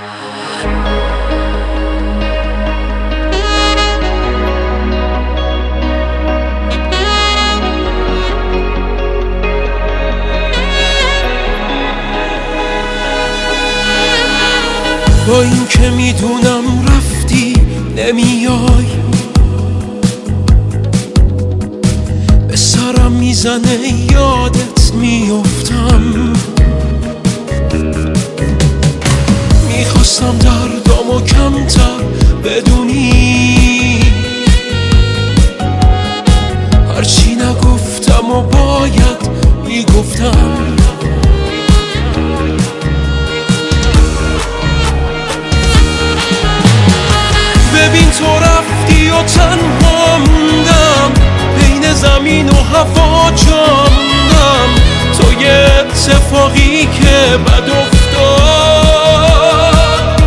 با این که میدونم رفتی نمیای، به سرم میزنه یادت میافتم. میخواستم دردامو کمتر بدونی، هرچی نگفتم و باید میگفتم. ببین تو رفتی و تنها موندم، بین زمین و هوا جا موندم. تو یه اتفاقی که بد افتاد،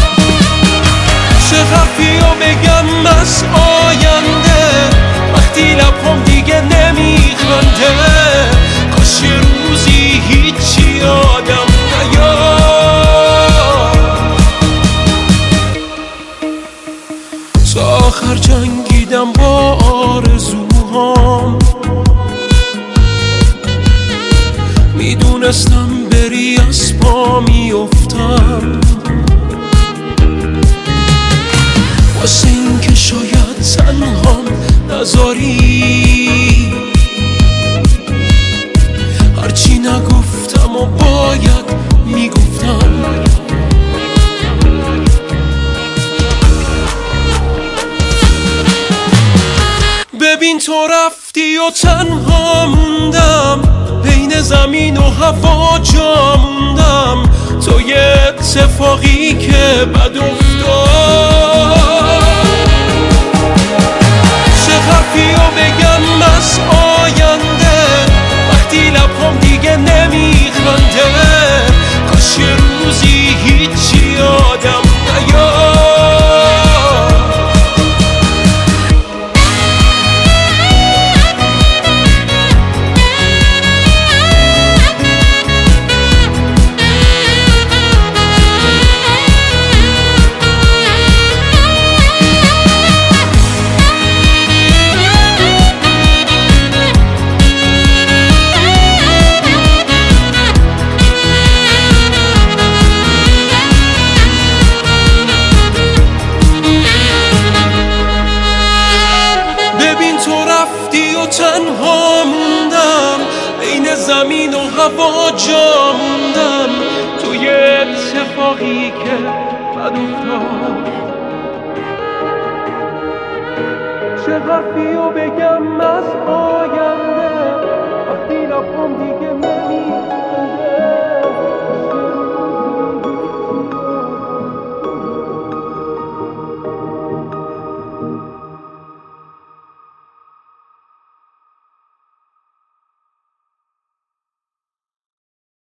چه حرفی رو بگم از آینده وقتی لبم دیگه نمیخنده. کاش یه روزی هیچی یادم نیاد. تا آخر جنگیدم با آرزوهام، میدونستم بری از پا میافتم. واسه این که شاید تنهام نذاری، هرچی نگفتم و باید میگفتم. ببین تو رفتی و تنها موندم، بین زمین و هوا جا موندم. تو یه اتفاقی که بد افتاد، چه حرفی رو بگم از آینده وقتی لبم دیگه نمیخنده. کاش یه روزی هیچی یادم نیاد. تنها موندم، بین زمین و هوا جا موندم. تو یه اتفاقی که بد افتاد، چه حرفی رو بگم از آینده وقتی لبم دیگه نمیخنده.